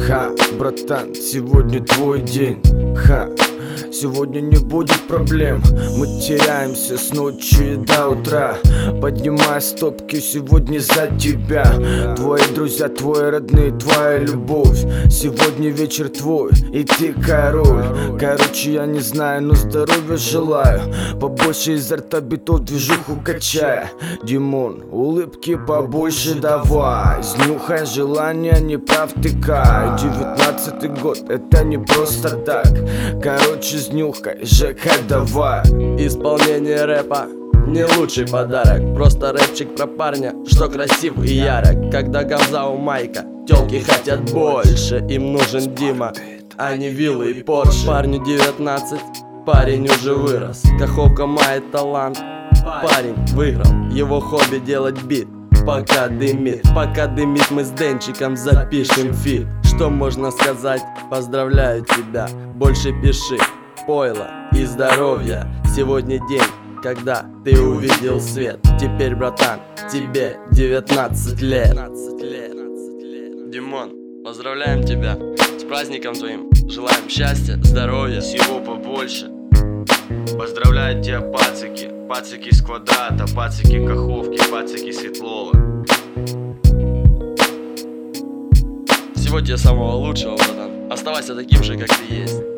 Ха, братан, сегодня твой день. Ха, сегодня не будет проблем. Мы теряемся с ночи до утра, поднимая стопки сегодня за тебя. Твои друзья, твои родные, твоя любовь. Сегодня вечер твой, и ты король. Короче, я не знаю, но здоровья желаю. Побольше изо рта битов, движуху качая. Димон, улыбки побольше давай. Снюхай желание, не провтыкай. 19-й год, это не просто так. Короче, снюхай, ЖК давай. Исполнение рэпа не лучший подарок. Просто рэпчик про парня, что красив и ярок. Когда гамза у Майка, тёлки хотят больше. Им нужен Дима, а не виллы и Порше. Парню 19, парень уже вырос. Каховка мает талант, парень выиграл. Его хобби делать бит, пока дымит. Пока дымит, мы с Денчиком запишем фит. Что можно сказать? Поздравляю тебя, больше пиши. Пойла и здоровья. Сегодня день, когда ты увидел свет. Теперь, братан, тебе 19 лет. Димон, поздравляем тебя с праздником твоим. Желаем счастья, здоровья, всего побольше. Поздравляю тебя, пацики. Пацики с Квадрата, пацики Каховки, пацики Светлова. всего тебе самого лучшего, братан. Оставайся таким же, как ты есть.